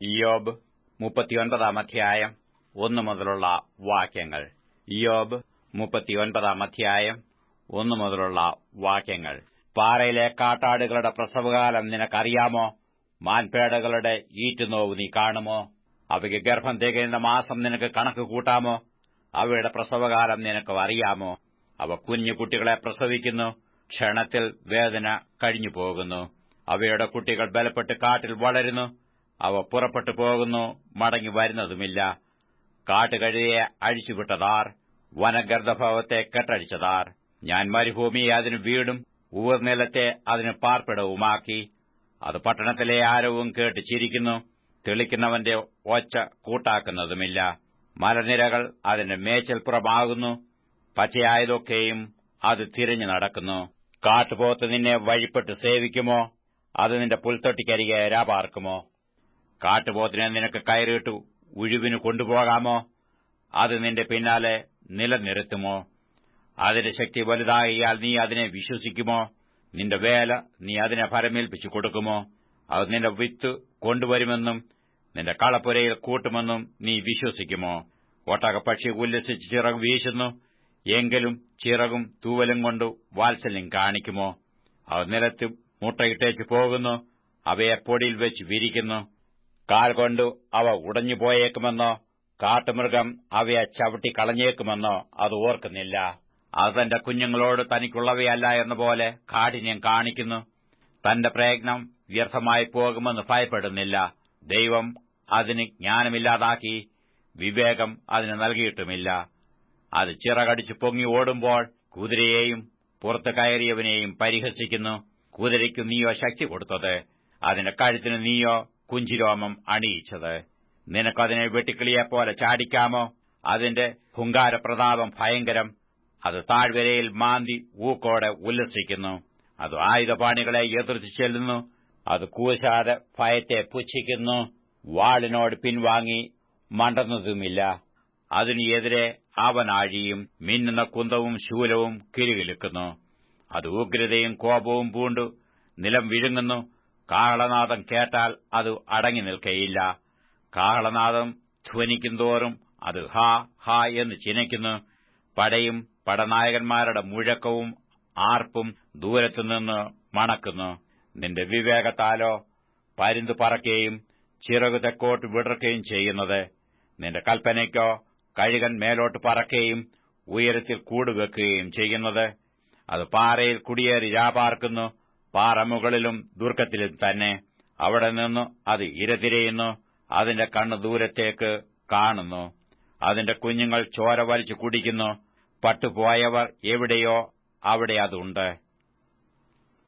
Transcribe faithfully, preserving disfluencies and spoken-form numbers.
ഇയ്യോബ് മുപ്പത്തിയൊൻപതാം അധ്യായം ഒന്നു മുതലുള്ള വാക്യങ്ങൾ. ഇയ്യോബ് മുപ്പത്തിയൊൻപതാം അധ്യായം ഒന്നു മുതലുള്ള വാക്യങ്ങൾ. പാറയിലെ കാട്ടാടുകളുടെ പ്രസവകാലം നിനക്കറിയാമോ? മാൻപേടകളുടെ ഈറ്റുനോവ് നീ കാണുമോ? അവയ്ക്ക് ഗർഭം തികയുന്ന മാസം നിനക്ക് കണക്ക് കൂട്ടാമോ? അവയുടെ പ്രസവകാലം നിനക്ക് അറിയാമോ? അവ കുഞ്ഞു കുട്ടികളെ പ്രസവിക്കുന്നു, ക്ഷണത്തിൽ വേദന കഴിഞ്ഞു പോകുന്നു. അവയുടെ കുട്ടികൾ ബലപ്പെട്ട് കാട്ടിൽ വളരുന്നു. അവ പുറപ്പെട്ടു പോകുന്നു, മടങ്ങി വരുന്നതുമില്ല. കാട്ടുകഴുതയെ അഴിച്ചുവിട്ടതാർ? വനഗർദ്ദഭവത്തെ കെട്ടടിച്ചതാർ? ഞാൻ മരുഭൂമിയെ അതിന് വീടും ഊർനിലത്തെ അതിന് പാർപ്പിടവുമാക്കി. അത് പട്ടണത്തിലെ ആരവവും കേട്ട് ചിരിക്കുന്നു. തെളിക്കുന്നവന്റെ ഒച്ച കൂട്ടാക്കുന്നതുമില്ല. മലനിരകൾ അതിന്റെ മേച്ചൽപ്പുറമാകുന്നു. പച്ചയായതൊക്കെയും അത് തിരഞ്ഞു നടക്കുന്നു. കാട്ടുപോത്ത് നിന്നെ വഴിപ്പെട്ട് സേവിക്കുമോ? അത് നിന്റെ പുൽത്തൊട്ടിക്കരികെ രാപാർക്കുമോ? കാട്ടുപോത്തിനെ നിനക്ക് കയറിയിട്ടു ഉഴുവിനു കൊണ്ടുപോകാമോ? അത് നിന്റെ പിന്നാലെ നിലനിർത്തുമോ? അതിന്റെ ശക്തി വലുതാകിയാൽ നീ അതിനെ വിശ്വസിക്കുമോ? നിന്റെ വേല നീ അതിനെ ഫലമേൽപ്പിച്ചു കൊടുക്കുമോ? അത് നിന്റെ വിത്ത് കൊണ്ടുവരുമെന്നും നിന്റെ കളപ്പുരയിൽ കൂട്ടുമെന്നും നീ വിശ്വസിക്കുമോ? ഒട്ടകപ്പക്ഷി ഉല്ലസിച്ച് ചിറക് വീശുന്നു, എങ്കിലും ചിറകും തൂവലും കൊണ്ട് വാത്സല്യം കാണിക്കുമോ? അത് നിലത്ത് മുട്ടയിട്ടേച്ചു പോകുന്നു, അവയെ പൊടിയിൽ വെച്ച് വിരിക്കുന്നു. കാൽ കൊണ്ടു അവ ഉടഞ്ഞുപോയേക്കുമെന്നോ കാട്ടുമൃഗം അവയെ ചവിട്ടിക്കളഞ്ഞേക്കുമെന്നോ അത് ഓർക്കുന്നില്ല. അത് തന്റെ കുഞ്ഞുങ്ങളോട് തനിക്കുള്ളവയല്ല എന്നപോലെ കാഠിന്യം കാണിക്കുന്നു. തന്റെ പ്രയത്നം വ്യർത്ഥമായി പോകുമെന്ന് ഭയപ്പെടുന്നില്ല. ദൈവം അതിന് ജ്ഞാനമില്ലാതാക്കി, വിവേകം അതിന് നൽകിയിട്ടുമില്ല. അത് ചിറകടിച്ചു പൊങ്ങി ഓടുമ്പോൾ കുതിരയെയും പുറത്തു കയറിയവനെയും പരിഹസിക്കുന്നു. കുതിരയ്ക്കു നീയോ ശക്തി കൊടുത്തത്, അതിന്റെ കഴുത്തിന് നീയോ കുഞ്ചിരോമം അണിയിച്ചത്. നിനക്കതിനെ വെട്ടുക്കിളിയെപ്പോലെ ചാടിക്കാമോ? അതിന്റെ ഹുങ്കാരപ്രതാപം ഭയങ്കരം. അത് താഴ്വരയിൽ മാന്തി ഊക്കോടെ ഉല്ലസിക്കുന്നു. അത് ആയുധപാണികളെ എതിർത്ത് ചെല്ലുന്നു. അത് കൂശാതെ ഭയത്തെ പുച്ഛിക്കുന്നു. വാളിനോട് പിൻവാങ്ങി മണ്ടുന്നതുമില്ല. അതിനു എതിരെ അവനാഴിയും മിന്നുന്ന കുന്തവും ശൂലവും കിലുകിലുക്കുന്നു. അത് ഉഗ്രതയും കോപവും പൂണ്ടു നിലം വിഴുങ്ങുന്നു. കാഹളനാദം കേട്ടാൽ അത് അടങ്ങി നിൽക്കയില്ല. കാഹളനാദം ധ്വനിക്കുന്തോറും അത് ഹാ ഹാ എന്ന് ചിനയ്ക്കുന്നു. പടയും പടനായകന്മാരുടെ മുഴക്കവും ആർപ്പും ദൂരത്തുനിന്ന് മണക്കുന്നു. നിന്റെ വിവേകത്താലോ പരുന്തു പറക്കുകയും ചിറകു തെക്കോട്ട് വിടർക്കുകയും ചെയ്യുന്നത്. നിന്റെ കൽപ്പനയ്ക്കോ കഴുകൻ മേലോട്ട് പറക്കുകയും ഉയരത്തിൽ കൂടുവെക്കുകയും ചെയ്യുന്നത്. അത് പാറയിൽ കുടിയേറി രാപാർക്കുന്നു, പാറമുകളിലും ദുർഗത്തിലും തന്നെ. അവിടെ നിന്ന് അത് ഇരതിരയുന്നു. അതിന്റെ കണ്ണ് ദൂരത്തേക്ക് കാണുന്നു. അതിന്റെ കുഞ്ഞുങ്ങൾ ചോര വലിച്ചു കുടിക്കുന്നു. പട്ടുപോയവർ എവിടെയോ അവിടെ അതുണ്ട്.